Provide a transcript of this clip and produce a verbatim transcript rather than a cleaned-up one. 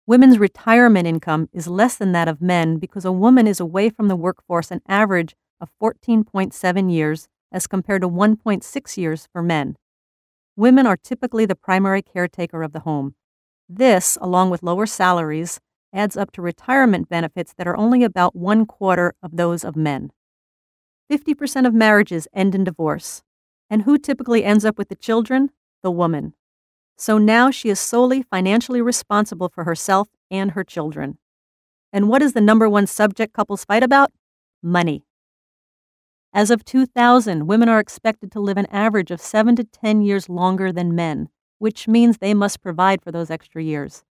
Women's retirement income is less than that of men because a woman is away from the workforce an average of fourteen point seven years as compared to one point six years for men. Women are typically the primary caretaker of the home. This, along with lower salaries, adds up to retirement benefits that are only about one quarter of those of men. fifty percent of marriages end in divorce. And who typically ends up with the children? The woman. So now she is solely financially responsible for herself and her children. And what is the number one subject couples fight about? Money. As of two thousand, women are expected to live an average of seven to ten years longer than men, which means they must provide for those extra years.